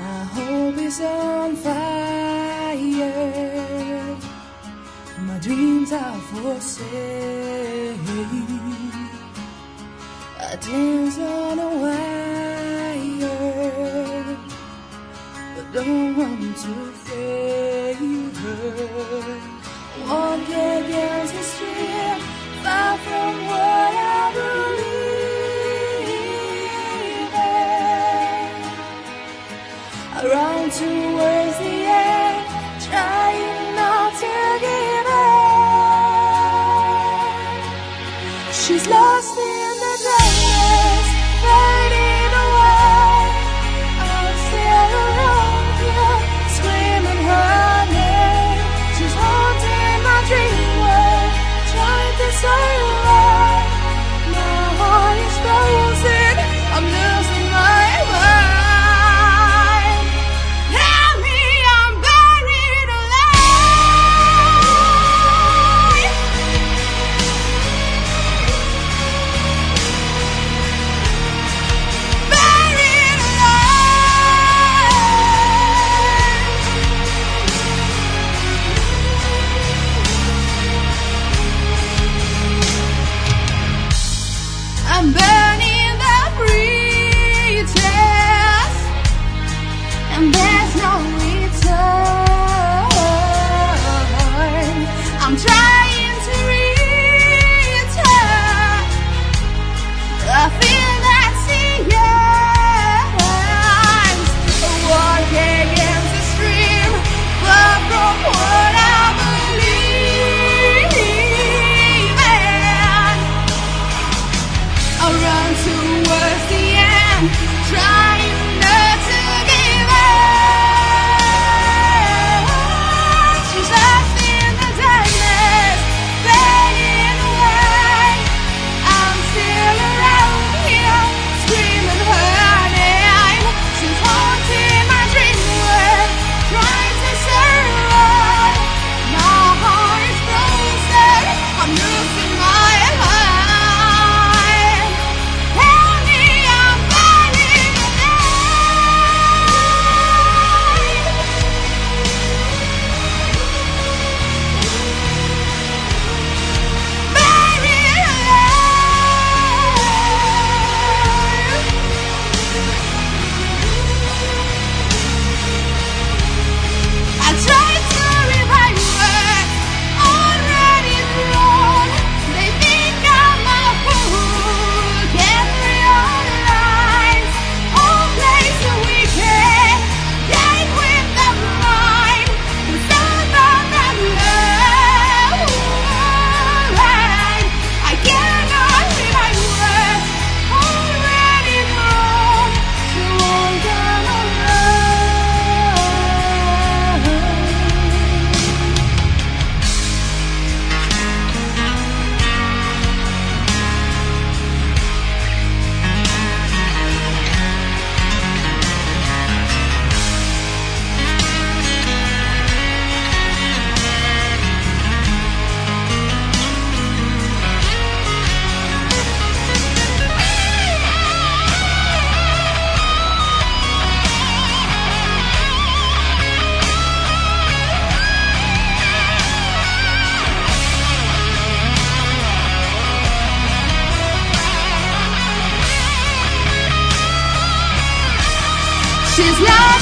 My hope is on fire. My dreams are for sale. I dance on a wire, but don't want to fail her. Walk against the stream, far from what I believe in. I run towards the end, trying not to give in. She's lost in the darkness, fading away. I'm still around here, screaming her name. She's haunting my dream world, trying to survive. My heart is frozen, I'm losing my mind. Help me, I'm buried alive. Buried I'm burning the bridges, and there's no return. I'm trying to return the feel that's in yours. Walk against the stream, far from what I believe in. I run towards the end, trying not to give up. She's lost in the darkness, fading away. I'm still around here, screaming her name. She's haunting my dream world, trying to survive. My heart is frozen, I'm losing my mind. Help me, I'm burning alive. Buried alive. I tried to revive her, already thrown. They think I'm a fool, can't realize. All plays the wicked, game with the blind. The sound of the love, I cannot revive her, already thrown. She won't come She's not